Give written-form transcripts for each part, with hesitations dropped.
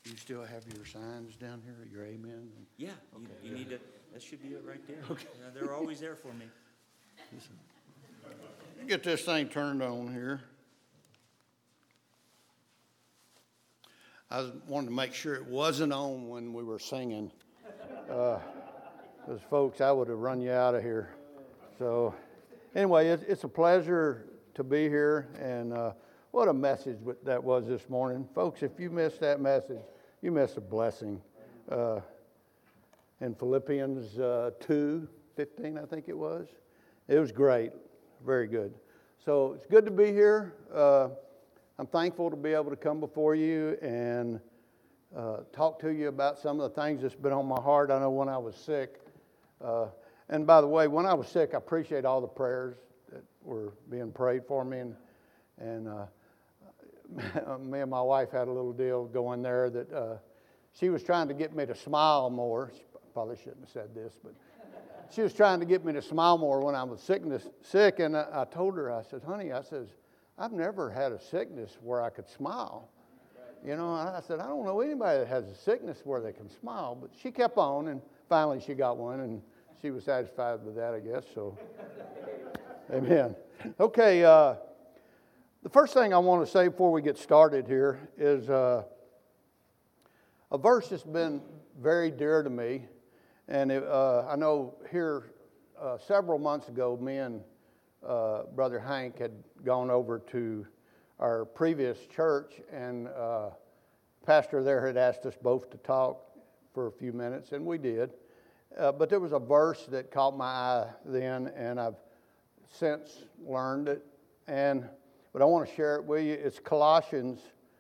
You still have your signs down here, your amen? Yeah, Okay, you need to, that should be it right there. Okay. They're always there for me. Get this thing turned on here. I wanted to make sure it wasn't on when we were singing. Because, folks, I would have run you out of here. So, anyway, it's a pleasure to be here. And what a message that was this morning. Folks, if you missed that message, you missed a blessing. In Philippians 2:15, I think it was. It was great. Very good. So it's good to be here. I'm thankful to be able to come before you and talk to you about some of the things that's been on my heart. I know when I was sick, and by the way, when I was sick, I appreciate all the prayers that were being prayed for me. And me and my wife had a little deal going there that she was trying to get me to smile more. She probably shouldn't have said this, but she was trying to get me to smile more when I was sick. And I told her, I said, honey, I've never had a sickness where I could smile. You know, I said, I don't know anybody that has a sickness where they can smile. But she kept on, and finally she got one, and she was satisfied with that, I guess. So, amen. Okay, the first thing I want to say before we get started here is a verse that's been very dear to me. And I know here several months ago, me and Brother Hank had gone over to our previous church, and pastor there had asked us both to talk for a few minutes, and we did. But there was a verse that caught my eye then, and I've since learned it. But I want to share it with you. It's Colossians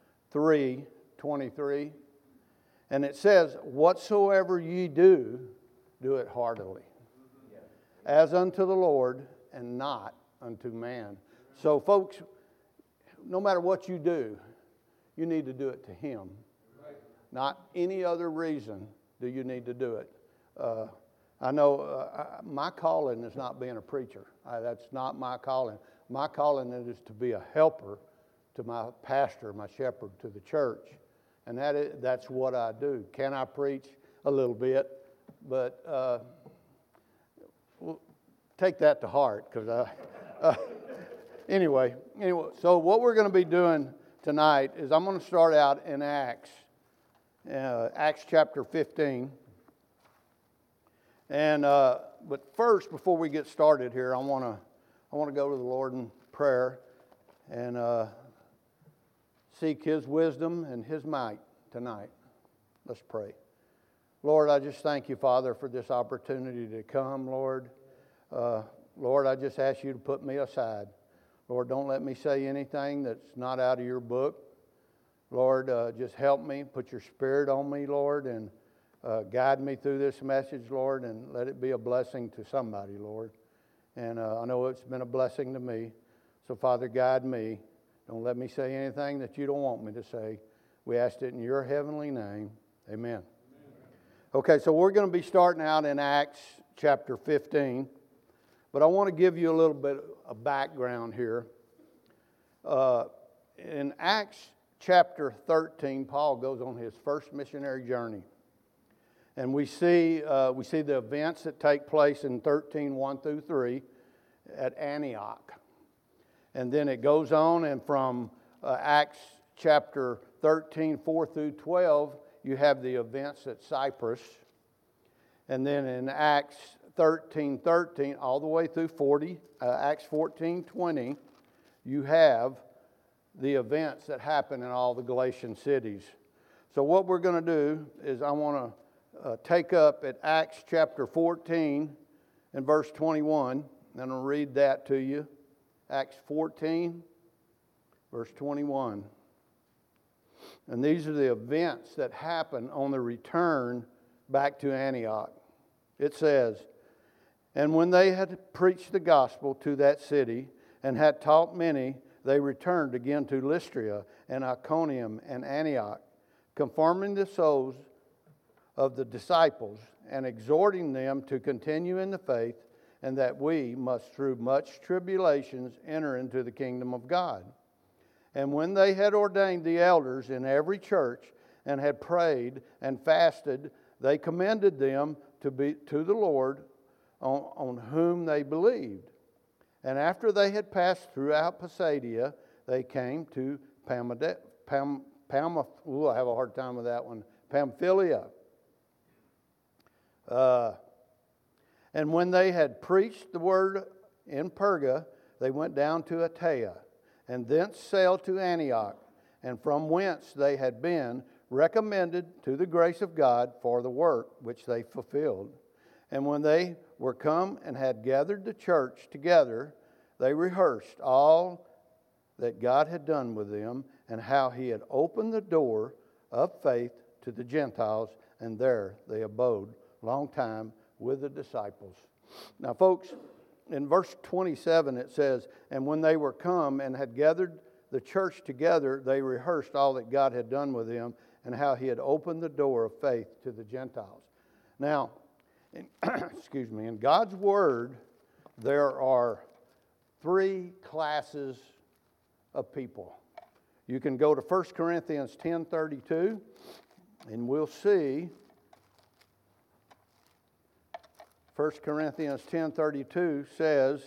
3:23. And it says, whatsoever ye do, do it heartily, as unto the Lord and not unto man. So, folks, no matter what you do, you need to do it to Him. Not any other reason do you need to do it. I know my calling is not being a preacher. That's not my calling. My calling is to be a helper to my pastor, my shepherd, to the church. And that's what I do. Can I preach? A little bit. But we'll take that to heart. Because anyway, so what we're going to be doing tonight is I'm going to start out in Acts chapter 15. And but first, before we get started here, I want to go to the Lord in prayer and seek His wisdom and His might tonight. Let's pray. Lord, I just thank you, Father, for this opportunity to come, Lord. Lord, I just ask you to put me aside. Lord, don't let me say anything that's not out of your book. Lord, just help me, put your Spirit on me, Lord, and guide me through this message, Lord, and let it be a blessing to somebody, Lord. And I know it's been a blessing to me. So, Father, guide me. Don't let me say anything that you don't want me to say. We ask it in your heavenly name. Amen. Okay, so we're going to be starting out in Acts chapter 15. But I want to give you a little bit of background here. In Acts chapter 13, Paul goes on his first missionary journey. And we see the events that take place in 13:1 through 3 at Antioch. And then it goes on, and from Acts chapter 13:4 through 12, you have the events at Cyprus. And then in Acts 13:13 all the way through Acts 14:20, you have the events that happen in all the Galatian cities. So what we're going to do is I want to take up at Acts chapter 14 and verse 21, and I'll read that to you. Acts 14, verse 21. And these are the events that happen on the return back to Antioch. It says, and when they had preached the gospel to that city and had taught many, they returned again to Lystra and Iconium and Antioch, confirming the souls of the disciples and exhorting them to continue in the faith, and that we must through much tribulations enter into the kingdom of God. And when they had ordained the elders in every church, and had prayed and fasted, they commended them to the Lord on whom they believed. And after they had passed throughout Pisidia, they came to I have a hard time with that one. Pamphylia. And when they had preached the word in Perga, they went down to Achaia, and thence sailed to Antioch, and from whence they had been recommended to the grace of God for the work which they fulfilled. And when they were come and had gathered the church together, they rehearsed all that God had done with them, and how He had opened the door of faith to the Gentiles, and there they abode long time with the disciples. Now, folks, in verse 27 it says, and when they were come and had gathered the church together, they rehearsed all that God had done with them, and how He had opened the door of faith to the Gentiles. Now, in God's Word, there are three classes of people. You can go to 1 Corinthians 10:32, and we'll see 1 Corinthians 10:32 says,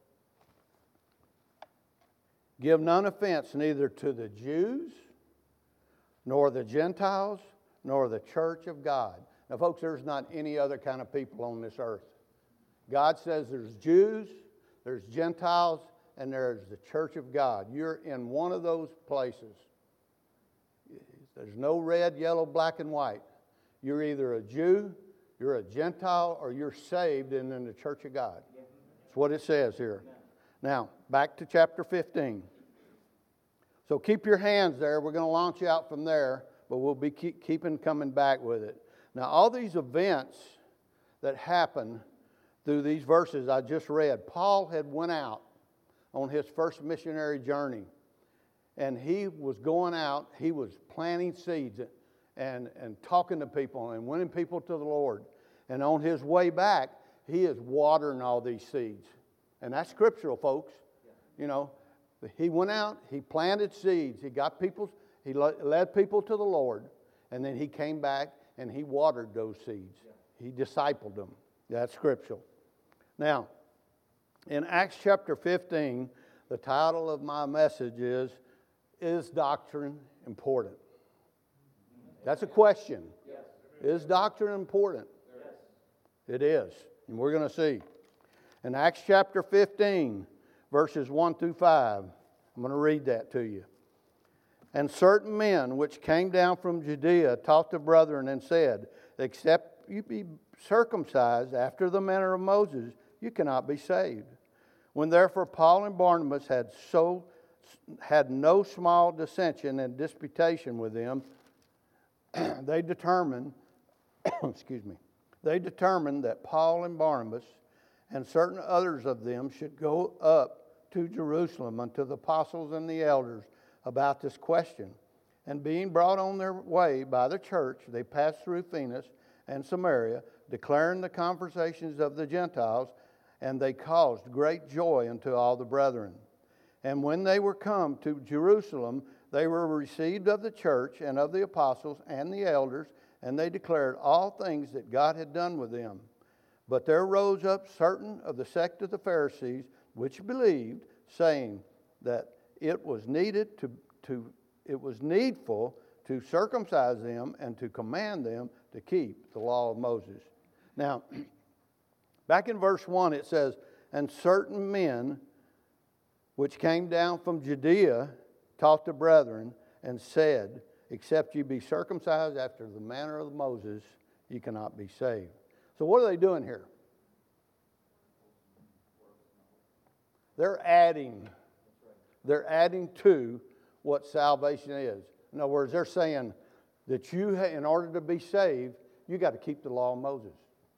give none offense neither to the Jews, nor the Gentiles, nor the church of God. Now, folks, there's not any other kind of people on this earth. God says there's Jews, there's Gentiles, and there's the church of God. You're in one of those places. There's no red, yellow, black, and white. You're either a Jew, you're a Gentile, or you're saved and in the church of God. That's what it says here. Now, back to chapter 15. So keep your hands there. We're going to launch out from there, but we'll be keeping coming back with it. Now, all these events that happen through these verses I just read, Paul had went out on his first missionary journey. And he was going out, he was planting seeds and talking to people and winning people to the Lord. And on his way back, he is watering all these seeds. And that's scriptural, folks. You know, he went out, he planted seeds, he led people to the Lord. And then he came back and he watered those seeds. He discipled them. That's scriptural. Now, in Acts chapter 15, the title of my message is doctrine important? That's a question. Yes. Is doctrine important? Yes. It is. And we're going to see. In Acts chapter 15, verses 1 through 5, I'm going to read that to you. And certain men which came down from Judea taught the brethren and said, except you be circumcised after the manner of Moses, you cannot be saved. When therefore Paul and Barnabas had no small dissension and disputation with them, they determined that Paul and Barnabas and certain others of them should go up to Jerusalem unto the apostles and the elders about this question. And being brought on their way by the church, they passed through Phoenix and Samaria, declaring the conversations of the Gentiles, and they caused great joy unto all the brethren. And when they were come to Jerusalem, they were received of the church and of the apostles and the elders, and they declared all things that God had done with them. But there rose up certain of the sect of the Pharisees, which believed, saying that it was needful to circumcise them and to command them to keep the law of Moses. Now, back in verse 1 it says, and certain men which came down from Judea taught the brethren and said, except you be circumcised after the manner of Moses, you cannot be saved. So what are they doing here? They're adding to what salvation is. In other words, they're saying that in order to be saved, you got to keep the law of Moses.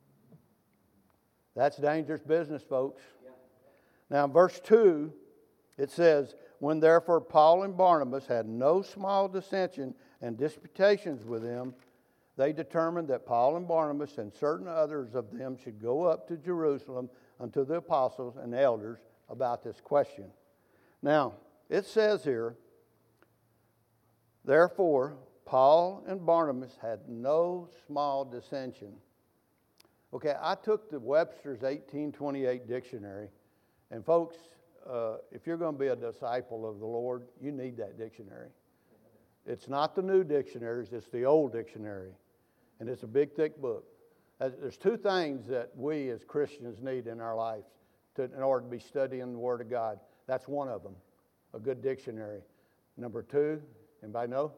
That's dangerous business, folks. Now, in verse 2, it says, when therefore Paul and Barnabas had no small dissension and disputations with them, they determined that Paul and Barnabas and certain others of them should go up to Jerusalem unto the apostles and elders about this question. Now, it says here, therefore, Paul and Barnabas had no small dissension. Okay, I took the Webster's 1828 dictionary, and folks, if you're going to be a disciple of the Lord, you need that dictionary. It's not the new dictionaries, it's the old dictionary, and it's a big, thick book. There's two things that we as Christians need in our lives in order to be studying the Word of God. That's one of them, a good dictionary. Number two, anybody know?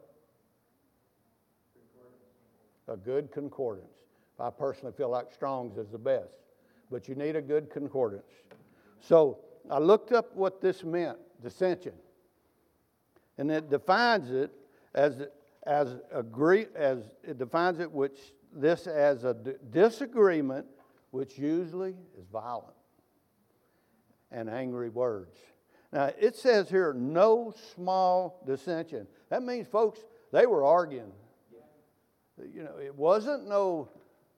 A good concordance. I personally feel like Strong's is the best, but you need a good concordance. So I looked up what this meant, dissension, and it defines it as a disagreement, which usually is violent and angry words. Now it says here, no small dissension. That means, folks, they were arguing. You know, it wasn't no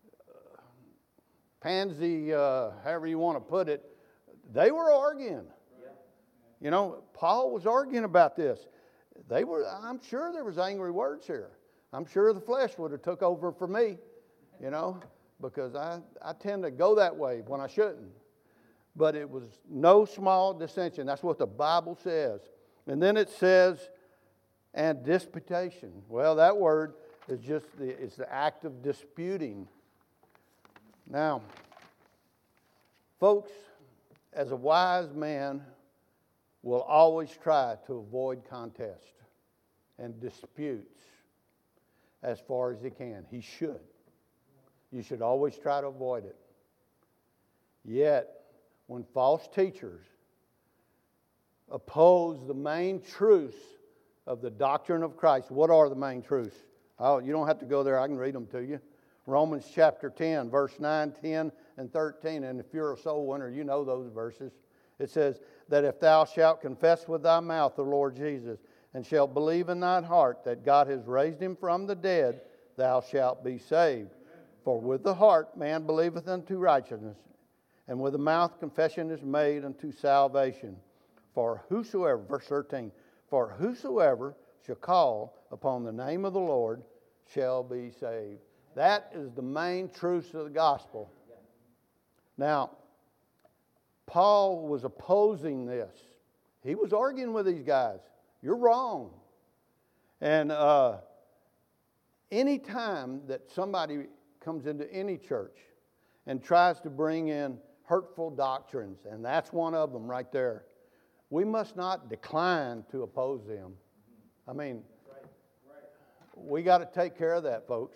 pansy, however you want to put it. They were arguing. You know, Paul was arguing about this. I'm sure there was angry words here. I'm sure the flesh would have took over for me, you know, because I tend to go that way when I shouldn't. But it was no small dissension. That's what the Bible says. And then it says, and disputation. Well, that word is it's the act of disputing. Now, folks, as a wise man will always try to avoid contest and disputes as far as he can. He should. You should always try to avoid it. Yet, when false teachers oppose the main truths of the doctrine of Christ, what are the main truths? Oh, you don't have to go there. I can read them to you. Romans chapter 10, verse 9, 10, and 13. And if you're a soul winner, you know those verses. It says that if thou shalt confess with thy mouth the Lord Jesus, and shalt believe in thine heart that God has raised him from the dead, thou shalt be saved. For with the heart man believeth unto righteousness, and with the mouth confession is made unto salvation. For whosoever, verse 13, for whosoever shall call upon the name of the Lord shall be saved. That is the main truths of the gospel. Now, Paul was opposing this. He was arguing with these guys. You're wrong. And any time that somebody comes into any church and tries to bring in hurtful doctrines, and that's one of them right there, we must not decline to oppose them. I mean, we got to take care of that, folks.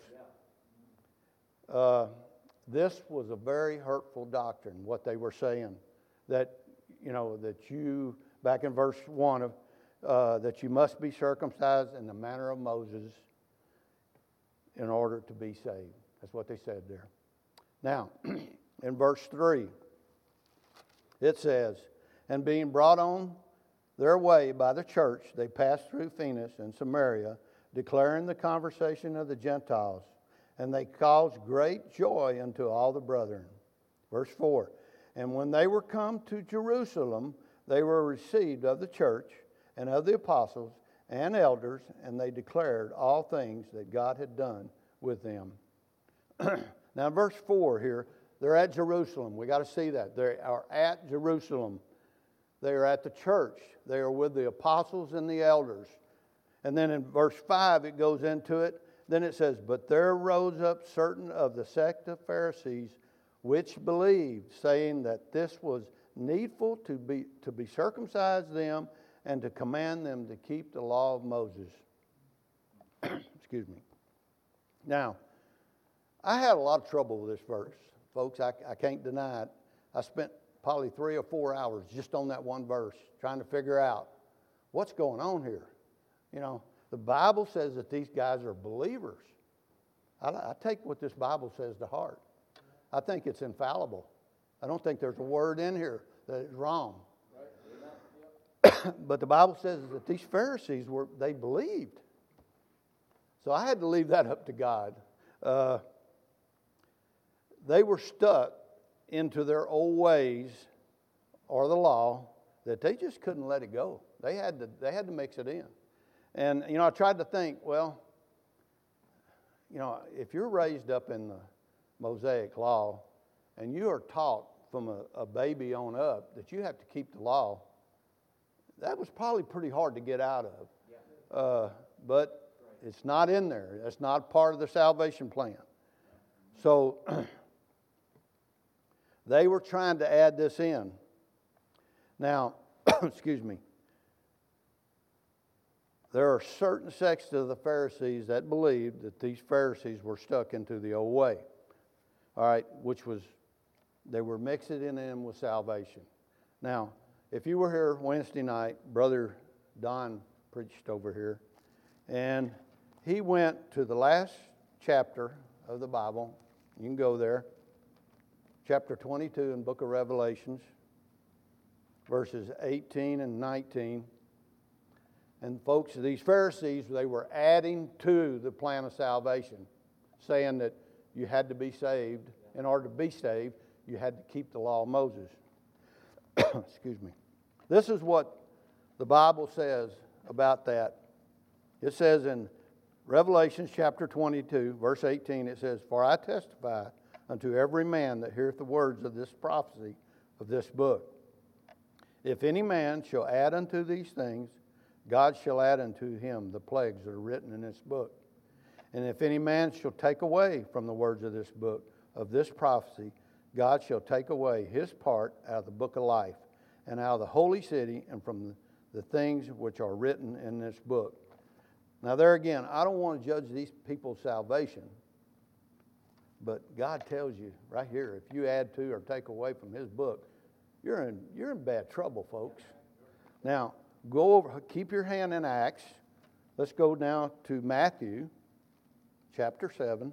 This was a very hurtful doctrine, what they were saying. That, you know, that you, back in verse 1, that you must be circumcised in the manner of Moses in order to be saved. That's what they said there. Now, in verse 3, it says, and being brought on their way by the church, they passed through Phoenix and Samaria, declaring the conversation of the Gentiles, and they caused great joy unto all the brethren. Verse 4, and when they were come to Jerusalem, they were received of the church and of the apostles and elders, and they declared all things that God had done with them. Now, verse 4 here, they're at Jerusalem. We got to see that. They are at Jerusalem. They are at the church. They are with the apostles and the elders. And then in verse 5, it goes into it. Then it says, but there rose up certain of the sect of Pharisees which believed, saying that this was needful to be circumcised them and to command them to keep the law of Moses. Excuse me. Now, I had a lot of trouble with this verse. Folks, I can't deny it. I spent probably 3 or 4 hours just on that one verse, trying to figure out what's going on here. You know, the Bible says that these guys are believers. I take what this Bible says to heart. I think it's infallible. I don't think there's a word in here that is wrong. But the Bible says that these Pharisees they believed. So I had to leave that up to God. They were stuck into their old ways or the law that they just couldn't let it go. They had to mix it in. And, you know, I tried to think, well, if you're raised up in the Mosaic law and you are taught from a baby on up that you have to keep the law, that was probably pretty hard to get out of. But it's not in there. That's not part of the salvation plan. So they were trying to add this in. Now, excuse me. There are certain sects of the Pharisees that believed that these Pharisees were stuck into the old way. All right, which was, they were mixing it in with salvation. Now, if you were here Wednesday night, Brother Don preached over here, and he went to the last chapter of the Bible. You can go there. Chapter 22 in the book of Revelations, verses 18 and 19. And folks, these Pharisees, they were adding to the plan of salvation, saying that you had to be saved. In order to be saved, you had to keep the law of Moses. Excuse me. This is what the Bible says about that. It says in Revelation chapter 22, verse 18, it says, "For I testify unto every man that heareth the words of this prophecy of this book. If any man shall add unto these things, God shall add unto him the plagues that are written in this book. And if any man shall take away from the words of this book, of this prophecy, God shall take away his part out of the book of life, and out of the holy city, and from the things which are written in this book." Now there again, I don't want to judge these people's salvation, but God tells you right here, if you add to or take away from his book, you're in bad trouble, folks. Now, go over, keep your hand in Acts. Let's go now to Matthew chapter 7.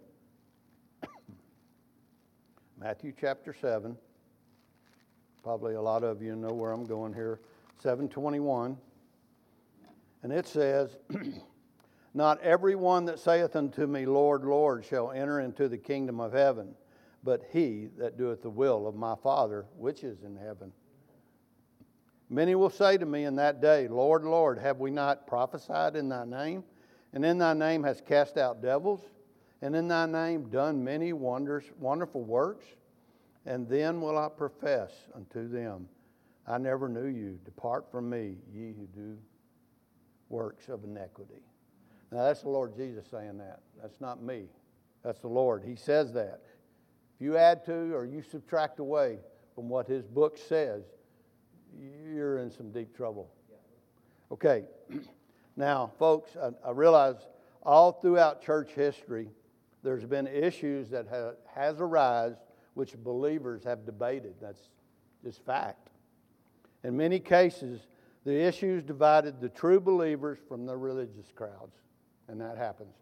Matthew chapter 7. Probably a lot of you know where I'm going here. 7:21. And it says, "Not every one that saith unto me, Lord, Lord, shall enter into the kingdom of heaven, but he that doeth the will of my Father which is in heaven. Many will say to me in that day, Lord, Lord, have we not prophesied in thy name? And in thy name hast cast out devils? And in thy name done many wonderful works? And then will I profess unto them, I never knew you. Depart from me, ye who do works of iniquity." Now that's the Lord Jesus saying that. That's not me. That's the Lord. He says that. If you add to or you subtract away from what his book says, you're in some deep trouble. Okay. Now, folks, I realize all throughout church history, there's been issues that has arisen which believers have debated. That's just fact. In many cases, the issues divided the true believers from the religious crowds, and that happens.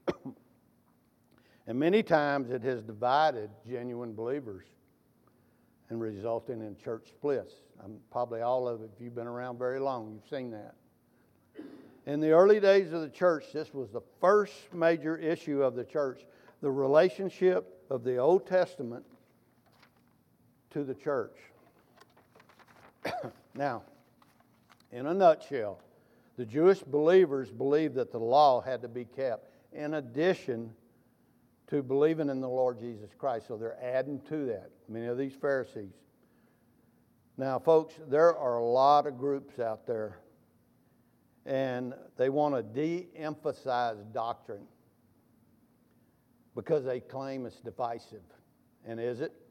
And many times it has divided genuine believers and resulting in church splits. Probably all of it, if you've been around very long, you've seen that. In the early days of the church, this was the first major issue of the church, the relationship of the Old Testament to the church. Now, in a nutshell, the Jewish believers believed that the law had to be kept in addition to believing in the Lord Jesus Christ. So they're adding to that, many of these Pharisees. Now, folks, there are a lot of groups out there, and they want to de-emphasize doctrine because they claim it's divisive. And is it?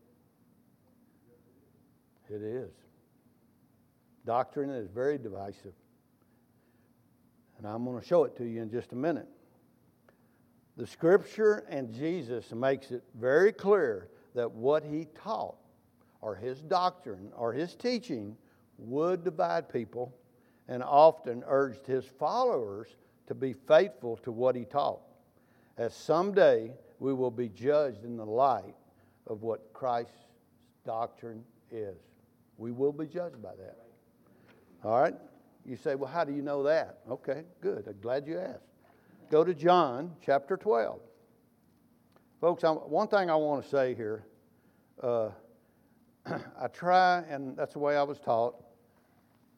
It is. Doctrine is very divisive. And I'm going to show it to you in just a minute. The Scripture and Jesus makes it very clear that what he taught, or his doctrine, or his teaching, would divide people, and often urged his followers to be faithful to what he taught, as someday we will be judged in the light of what Christ's doctrine is. We will be judged by that. All right? You say, well, how do you know that? Okay, good. I'm glad you asked. Go to John chapter 12. Folks, one thing I want to say here, I try, and that's the way I was taught,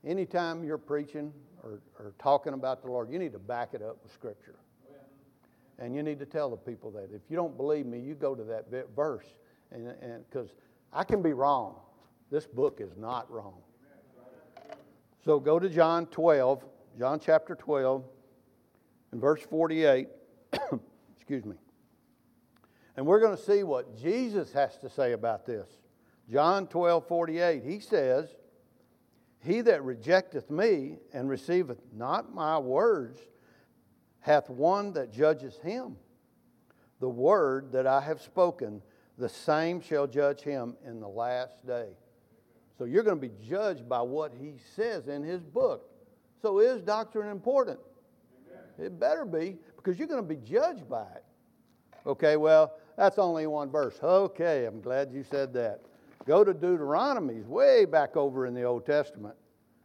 anytime you're preaching or talking about the Lord, you need to back it up with Scripture. And you need to tell the people that. If you don't believe me, you go to that verse. And because I can be wrong. This book is not wrong. So go to John 12, John chapter 12, and verse 48. Excuse me. And we're going to see what Jesus has to say about this. John 12:48. He says, "He that rejecteth me and receiveth not my words hath one that judges him. The word that I have spoken, the same shall judge him in the last day." So you're going to be judged by what he says in his book. So is doctrine important? Amen. It better be, because you're going to be judged by it. Okay, well, that's only one verse. Okay, I'm glad you said that. Go to Deuteronomy, way back over in the Old Testament.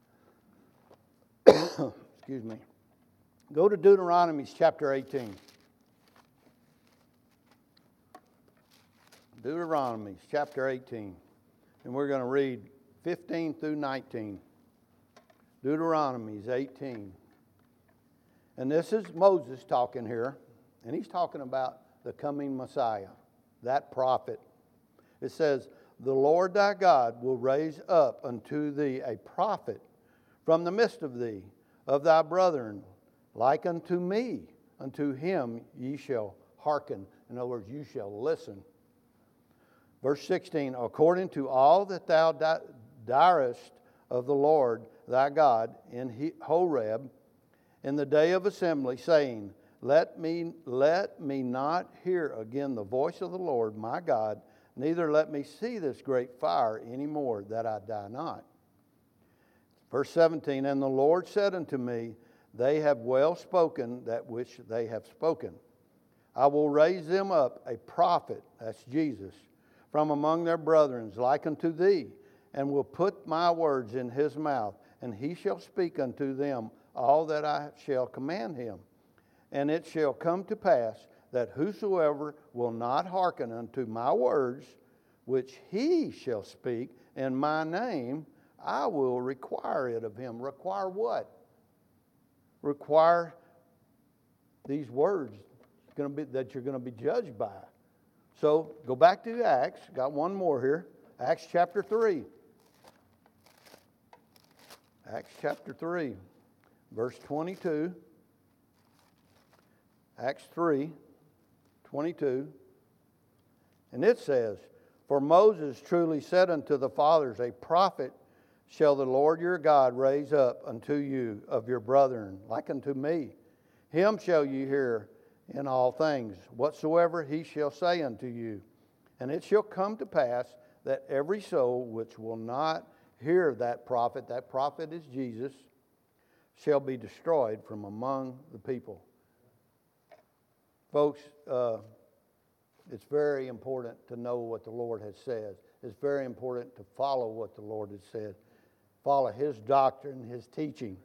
Excuse me. Go to Deuteronomy chapter 18. Deuteronomy chapter 18. And we're going to read 15 through 19. Deuteronomy 18. And this is Moses talking here. And he's talking about the coming Messiah, that prophet. It says, "The Lord thy God will raise up unto thee a prophet from the midst of thee, of thy brethren, like unto me. Unto him ye shall hearken." In other words, you shall listen. Verse 16, "According to all that thou direst of the Lord thy God in Horeb, in the day of assembly, saying, Let me not hear again the voice of the Lord my God, neither let me see this great fire any more, that I die not." Verse 17, "And the Lord said unto me, They have well spoken that which they have spoken. I will raise them up a prophet," that's Jesus, "from among their brethren, like unto thee, and will put my words in his mouth, and he shall speak unto them all that I shall command him. And it shall come to pass that whosoever will not hearken unto my words, which he shall speak in my name, I will require it of him." Require what? Require these words that you're going to be judged by. So go back to Acts. Got one more here. Acts chapter 3. Acts chapter 3, verse 22. Acts 3, 22. And it says, "For Moses truly said unto the fathers, A prophet shall the Lord your God raise up unto you of your brethren, like unto me. Him shall you hear in all things, whatsoever he shall say unto you. And it shall come to pass that every soul which will not hear that prophet is Jesus, shall be destroyed from among the people." Folks, it's very important to know what the Lord has said. It's very important to follow what the Lord has said. Follow his doctrine, his teaching.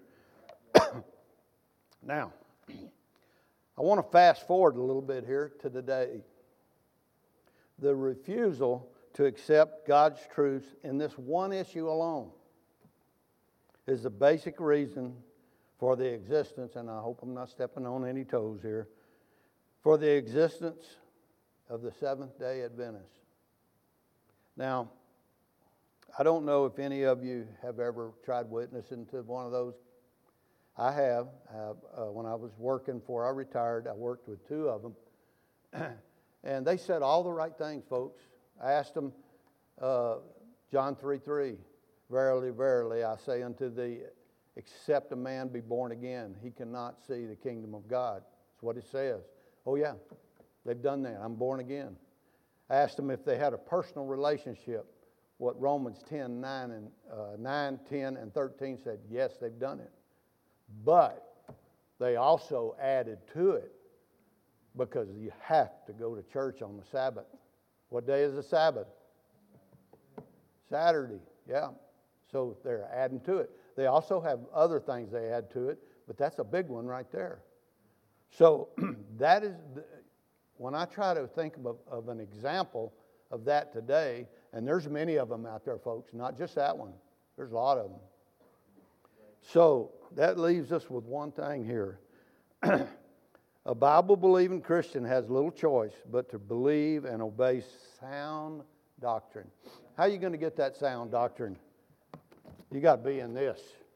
Now, I want to fast forward a little bit here to today. The refusal to accept God's truth in this one issue alone is the basic reason for the existence, and I hope I'm not stepping on any toes here, for the existence of the Seventh-day Adventists. Now, I don't know if any of you have ever tried witnessing to one of those. I have. When I was working before I retired, I worked with two of them. And they said all the right things, folks. I asked them, John 3:3, "Verily, verily, I say unto thee, except a man be born again, he cannot see the kingdom of God." That's what it says. Oh, yeah, they've done that. I'm born again. I asked them if they had a personal relationship. What Romans 9, 10, and 13 said, yes, they've done it. But they also added to it, because you have to go to church on the Sabbath. What day is the Sabbath? Saturday, yeah. So they're adding to it. They also have other things they add to it, but that's a big one right there. So that is, when I try to think of an example of that today, and there's many of them out there, folks, not just that one. There's a lot of them. So that leaves us with one thing here. A Bible-believing Christian has little choice but to believe and obey sound doctrine. How are you going to get that sound doctrine? You got to be in this.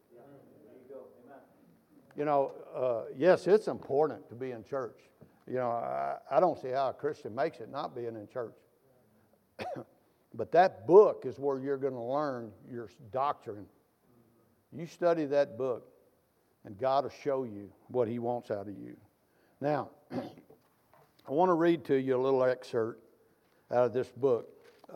You know, yes, it's important to be in church. You know, I don't see how a Christian makes it not being in church. But that book is where you're going to learn your doctrine. You study that book, and God will show you what He wants out of you. Now, I want to read to you a little excerpt out of this book.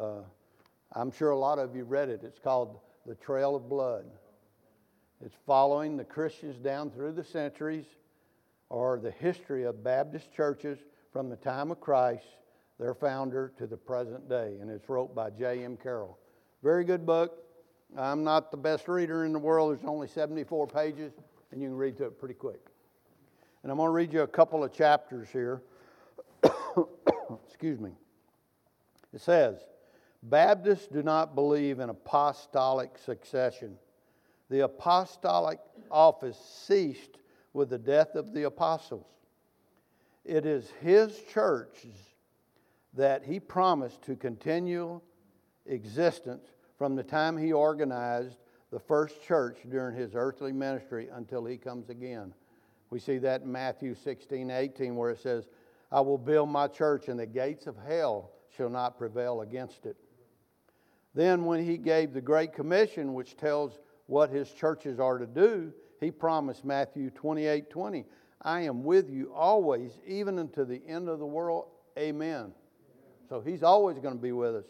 I'm sure a lot of you read it. It's called The Trail of Blood. It's following the Christians down through the centuries, or the history of Baptist churches from the time of Christ, their founder, to the present day. And it's wrote by J.M. Carroll. Very good book. I'm not the best reader in the world. There's only 74 pages, and you can read through it pretty quick. And I'm going to read you a couple of chapters here. Excuse me. It says, Baptists do not believe in apostolic succession. The apostolic office ceased with the death of the apostles. It is His church that He promised to continue existence from the time He organized the first church during His earthly ministry until He comes again. We see that in Matthew 16:18, where it says, I will build my church, and the gates of hell shall not prevail against it. Then when He gave the Great Commission, which tells what His churches are to do, He promised, Matthew 28:20, I am with you always, even unto the end of the world. Amen. So He's always going to be with us.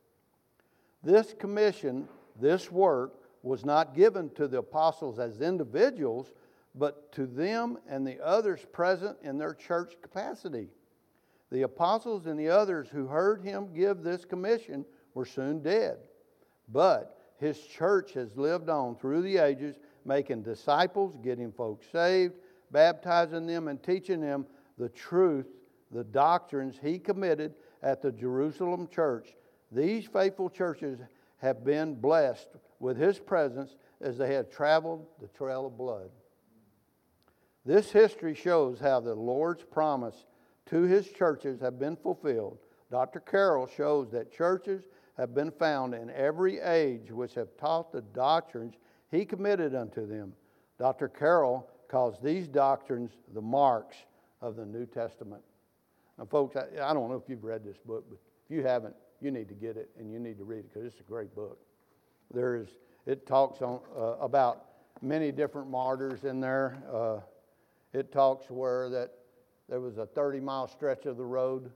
This commission, this work, was not given to the apostles as individuals, but to them and the others present in their church capacity. The apostles and the others who heard Him give this commission were soon dead. But His church has lived on through the ages, making disciples, getting folks saved, baptizing them, and teaching them the truth, the doctrines He committed at the Jerusalem church. These faithful churches have been blessed with His presence as they have traveled the trail of blood. This history shows how the Lord's promise to His churches have been fulfilled. Dr. Carroll shows that churches have been found in every age which have taught the doctrines He committed unto them. Dr. Carroll calls these doctrines the marks of the New Testament. Now, folks, I don't know if you've read this book, but if you haven't, you need to get it and you need to read it because it's a great book. It talks about many different martyrs in there. It talks where that there was a 30-mile stretch of the road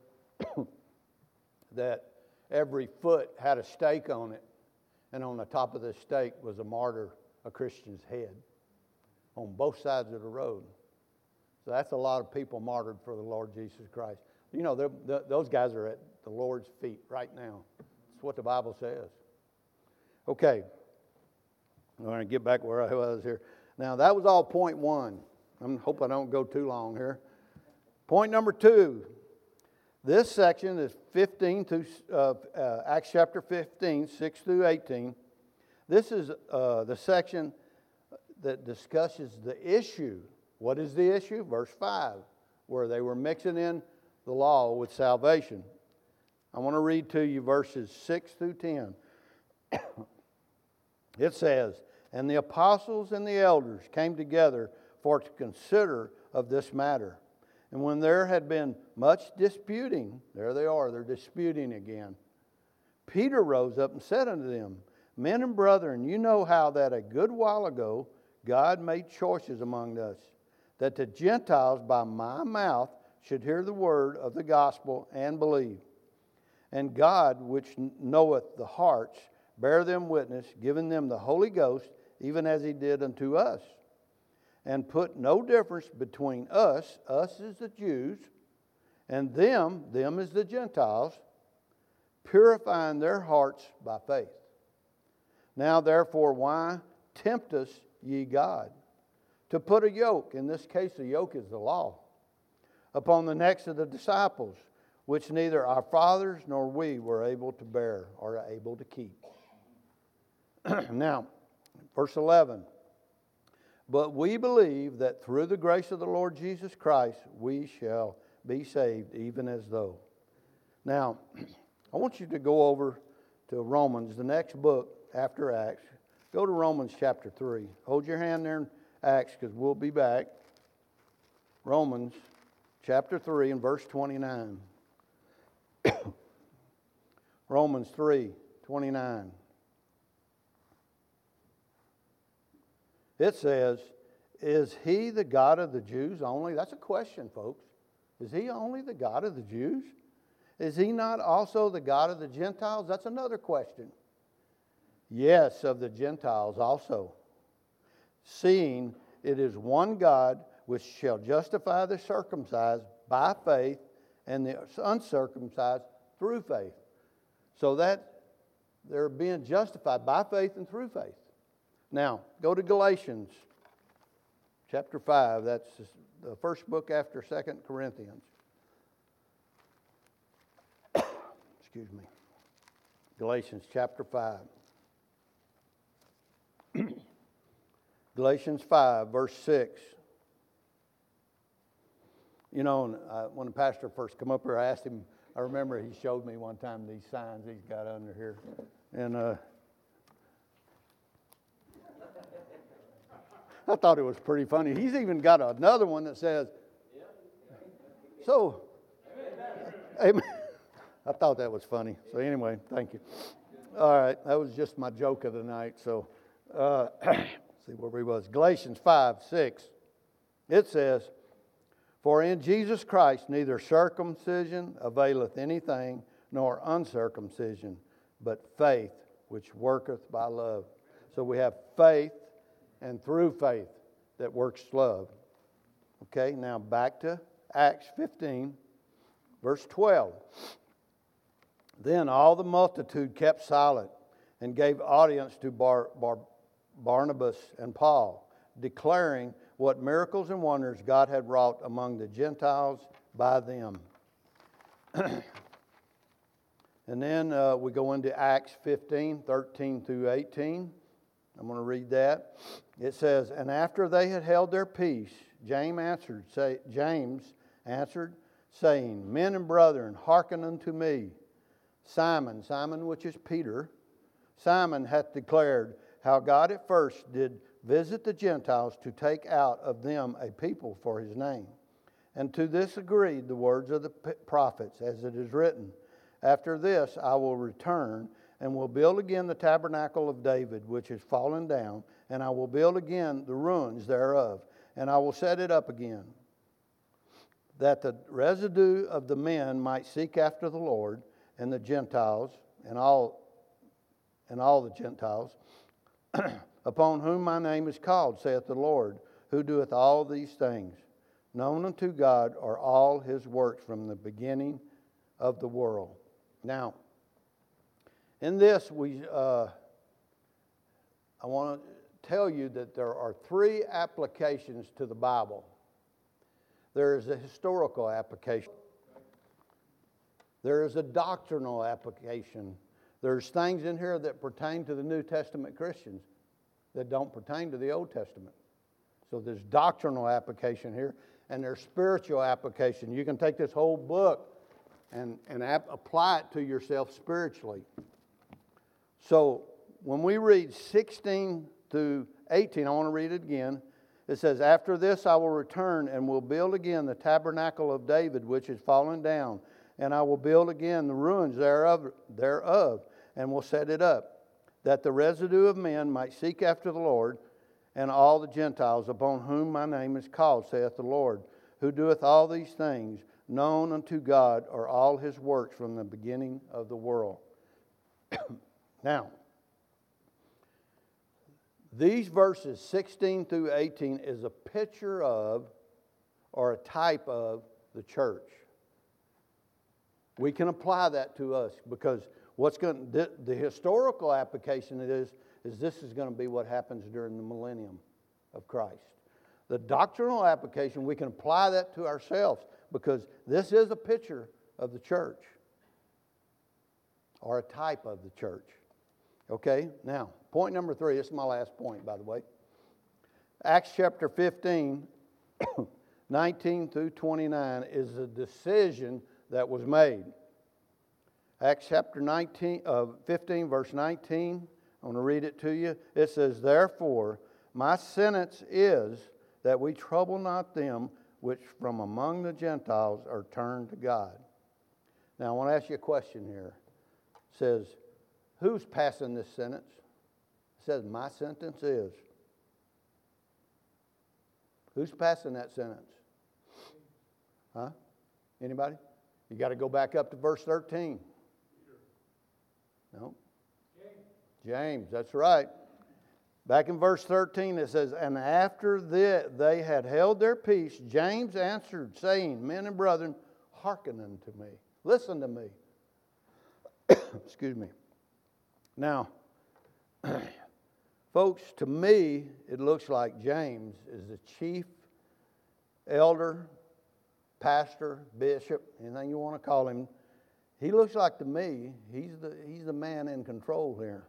that every foot had a stake on it, and on the top of the stake was a martyr, a Christian's head, on both sides of the road. So that's a lot of people martyred for the Lord Jesus Christ. You know, those guys are at the Lord's feet right now. That's what the Bible says. Okay, I'm going to get back where I was here. Now, that was all point one. I hope I don't go too long here. Point number two. This section is 15 through Acts chapter 15, 6 through 18. This is the section that discusses the issue. What is the issue? Verse 5, where they were mixing in the law with salvation. I want to read to you verses 6 through 10. It says, And the apostles and the elders came together for to consider of this matter. And when there had been much disputing, there they are, they're disputing again. Peter rose up and said unto them, Men and brethren, you know how that a good while ago God made choices among us, that the Gentiles by my mouth should hear the word of the gospel and believe. And God, which knoweth the hearts, bear them witness, giving them the Holy Ghost, even as He did unto us. And put no difference between us is the Jews, and them is the Gentiles, purifying their hearts by faith. Now therefore, why temptest ye God to put a yoke, in this case the yoke is the law, upon the necks of the disciples, which neither our fathers nor we were able to bear or able to keep. Now, verse 11. But we believe that through the grace of the Lord Jesus Christ, we shall be saved, even as though. Now, I want you to go over to Romans, the next book after Acts. Go to Romans chapter 3. Hold your hand there in Acts, because we'll be back. Romans chapter 3 and verse 29. Romans 3:29. It says, is he the God of the Jews only? That's a question, folks. Is he only the God of the Jews? Is he not also the God of the Gentiles? That's another question. Yes, of the Gentiles also. Seeing it is one God which shall justify the circumcised by faith and the uncircumcised through faith. So that they're being justified by faith and through faith. Now, go to Galatians chapter 5. That's the first book after 2 Corinthians. Excuse me. Galatians chapter 5. Galatians 5, verse 6. You know, when the pastor first come up here, I asked him, I remember he showed me one time these signs he's got under here. And I thought it was pretty funny. He's even got another one that says, so, amen. I thought that was funny. So anyway, thank you. All right, that was just my joke of the night. So, see where we was. Galatians 5, 6. It says, for in Jesus Christ neither circumcision availeth anything, nor uncircumcision, but faith which worketh by love. So we have faith, and through faith that works love. Okay, now back to Acts 15, verse 12. Then all the multitude kept silent and gave audience to Barnabas and Paul, declaring what miracles and wonders God had wrought among the Gentiles by them. And then we go into Acts 15, 13 through 18. I'm going to read that. It says, and after they had held their peace, James answered, saying, men and brethren, hearken unto me. Simon, which is Peter, Simon hath declared how God at first did visit the Gentiles to take out of them a people for his name. And to this agreed the words of the prophets, as it is written, after this I will return and will build again the tabernacle of David, which is fallen down, and I will build again the ruins thereof, and I will set it up again, that the residue of the men might seek after the Lord, and the Gentiles, and all the Gentiles, upon whom my name is called, saith the Lord, who doeth all these things. Known unto God are all his works from the beginning of the world. Now, in this, I want to tell you that there are three applications to the Bible. There is a historical application. There is a doctrinal application. There's things in here that pertain to the New Testament Christians that don't pertain to the Old Testament. So there's doctrinal application here, and there's spiritual application. You can take this whole book and apply it to yourself spiritually. So when we read 16 through 18, I want to read it again. It says, after this I will return and will build again the tabernacle of David, which is fallen down, and I will build again the ruins thereof, and will set it up, that the residue of men might seek after the Lord, and all the Gentiles upon whom my name is called, saith the Lord, who doeth all these things. Known unto God are all his works from the beginning of the world. Now, these verses 16 through 18 is a picture of, or a type of, the church. We can apply that to us, because the historical application is this is going to be what happens during the millennium of Christ. The doctrinal application, we can apply that to ourselves, because this is a picture of the church, or a type of the church. Okay, now, point number 3, this is my last point, by the way. Acts chapter 15, 19 through 29 is a decision that was made. Acts chapter 15, verse 19, I want to read it to you. It says, "Therefore, my sentence is that we trouble not them which from among the Gentiles are turned to God." Now, I want to ask you a question here. It says, who's passing this sentence? It says, my sentence is. Who's passing that sentence? Huh? Anybody? You got to go back up to verse 13. No? James, that's right. Back in verse 13 it says, "And after they had held their peace, James answered, saying, Men and brethren, hearken unto me." Listen to me. Excuse me. Now, folks, to me, it looks like James is the chief elder, pastor, bishop, anything you want to call him. He looks like to me, he's the man in control here.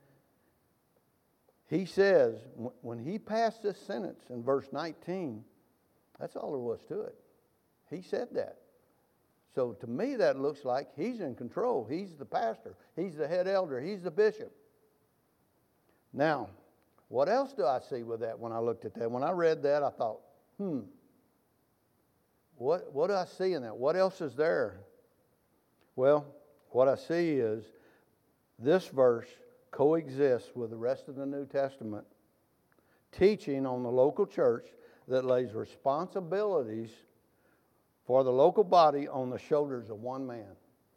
He says, when he passed this sentence in verse 19, that's all there was to it. He said that. So to me, that looks like he's in control. He's the pastor. He's the head elder. He's the bishop. Now, what else do I see with that when I looked at that? When I read that, I thought, what do I see in that? What else is there? Well, what I see is this verse coexists with the rest of the New Testament, teaching on the local church that lays responsibilities for the local body on the shoulders of one man,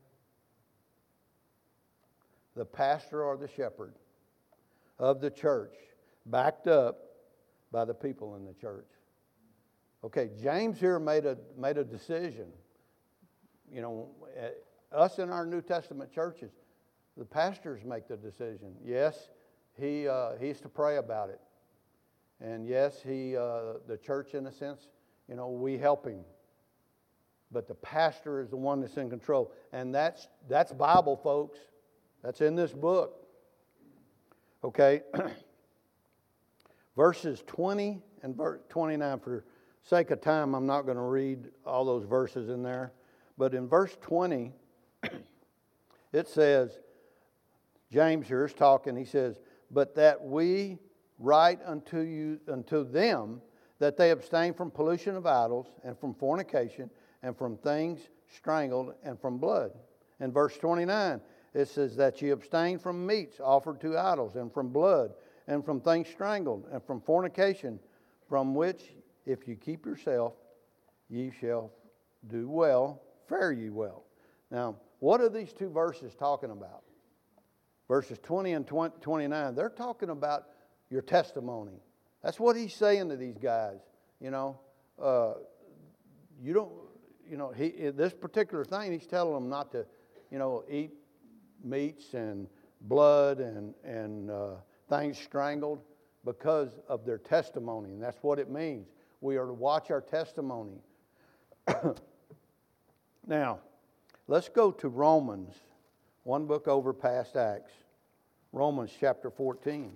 the pastor or the shepherd of the church, backed up by the people in the church. Okay, James here made a decision. You know, us in our New Testament churches, the pastors make the decision. Yes, he's to pray about it, and yes, the church in a sense, you know, we help him. But the pastor is the one that's in control. And that's Bible, folks. That's in this book. Okay. Verses 20 and 29. For sake of time, I'm not going to read all those verses in there. But in verse 20, it says, James here is talking. He says, "But that we write unto them that they abstain from pollution of idols and from fornication and from things strangled, and from blood." In verse 29, it says that ye abstain from meats offered to idols, and from blood, and from things strangled, and from fornication, from which, if you keep yourself, ye shall do well, fare ye well. Now, what are these two verses talking about? Verses 20 and 29, they're talking about your testimony. That's what he's saying to these guys. You know, you don't... You know, this particular thing, he's telling them not to, you know, eat meats and blood and things strangled because of their testimony. And that's what it means. We are to watch our testimony. Now, let's go to Romans, one book over past Acts. Romans chapter 14.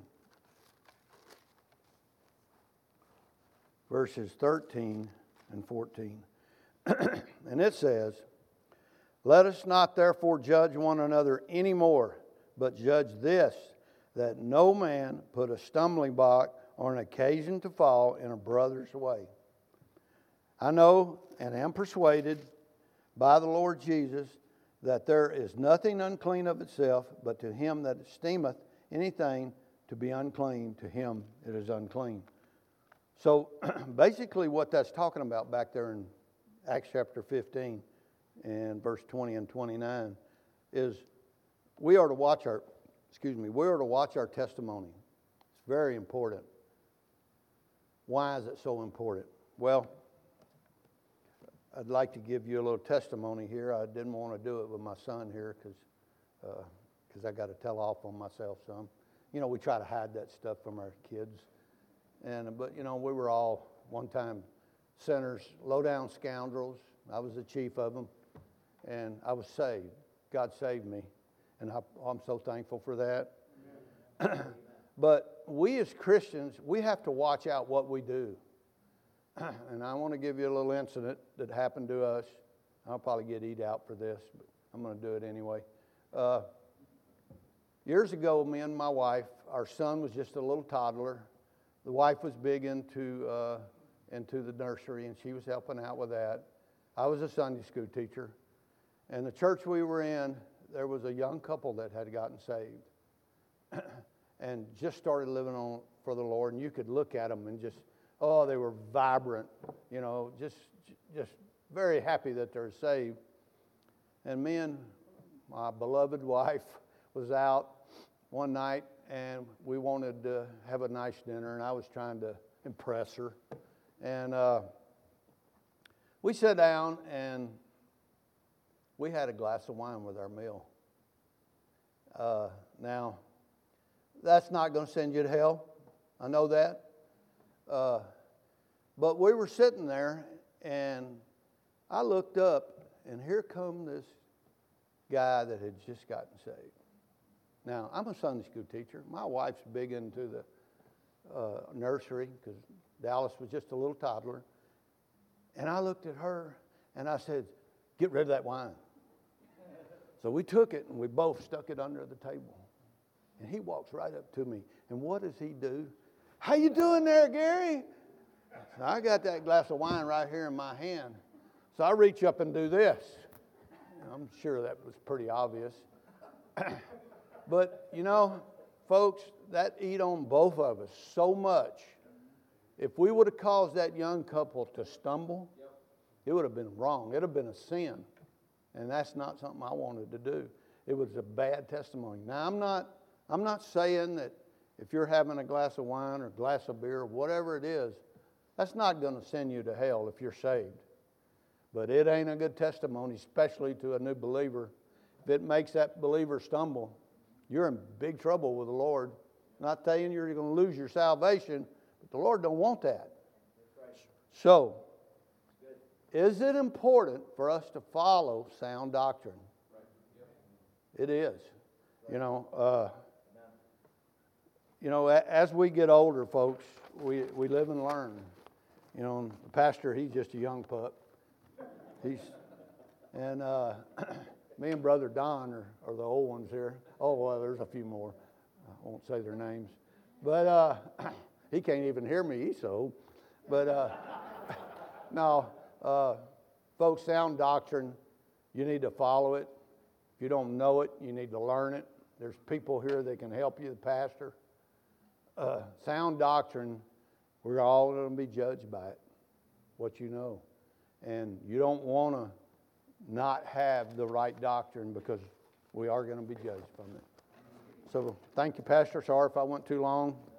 Verses 13 and 14. And it says, "Let us not therefore judge one another any more, but judge this, that no man put a stumbling block or an occasion to fall in a brother's way. I know and am persuaded by the Lord Jesus that there is nothing unclean of itself, but to him that esteemeth anything to be unclean, to him it is unclean." So basically what that's talking about back there in Acts chapter 15 and verse 20 and 29 is we are to watch our testimony. It's very important. Why is it so important? Well, I'd like to give you a little testimony here. I didn't want to do it with my son here because I got to tell off on myself some. You know, we try to hide that stuff from our kids. But you know, we were all one time sinners, low-down scoundrels. I was the chief of them, and I was saved. God saved me, and I'm so thankful for that. But we as Christians, we have to watch out what we do. And I want to give you a little incident that happened to us. I'll probably get eat out for this, but I'm going to do it anyway. Years ago, me and my wife, our son was just a little toddler. The wife was big into the nursery, and she was helping out with that. I was a Sunday school teacher. And the church we were in, there was a young couple that had gotten saved and just started living on for the Lord. And you could look at them and just, they were vibrant, just very happy that they're saved. And me and my beloved wife was out one night, and we wanted to have a nice dinner, and I was trying to impress her. And we sat down, and we had a glass of wine with our meal. Now, that's not going to send you to hell. I know that. But we were sitting there, and I looked up, and here come this guy that had just gotten saved. Now, I'm a Sunday school teacher. My wife's big into the nursery because Dallas was just a little toddler. And I looked at her, and I said, "Get rid of that wine." So we took it, and we both stuck it under the table. And he walks right up to me. And what does he do? "How you doing there, Gary?" So I got that glass of wine right here in my hand. So I reach up and do this. I'm sure that was pretty obvious. But, folks, that eat on both of us so much. If we would have caused that young couple to stumble, it would have been wrong. It would have been a sin. And that's not something I wanted to do. It was a bad testimony. Now, I'm not saying that if you're having a glass of wine or a glass of beer or whatever it is, that's not going to send you to hell if you're saved. But it ain't a good testimony, especially to a new believer. If it makes that believer stumble, you're in big trouble with the Lord. I'm not saying you're going to lose your salvation, but the Lord don't want that. So, is it important for us to follow sound doctrine? It is. As we get older, folks, we live and learn. The pastor, he's just a young pup. Me and Brother Don are the old ones here. Oh, well, there's a few more. I won't say their names. But he can't even hear me. He's so old. But no, folks, sound doctrine, you need to follow it. If you don't know it, you need to learn it. There's people here that can help you, the pastor. Sound doctrine, we're all going to be judged by it, what you know. And you don't want to not have the right doctrine because we are going to be judged from it. So thank you, Pastor. Sorry if I went too long.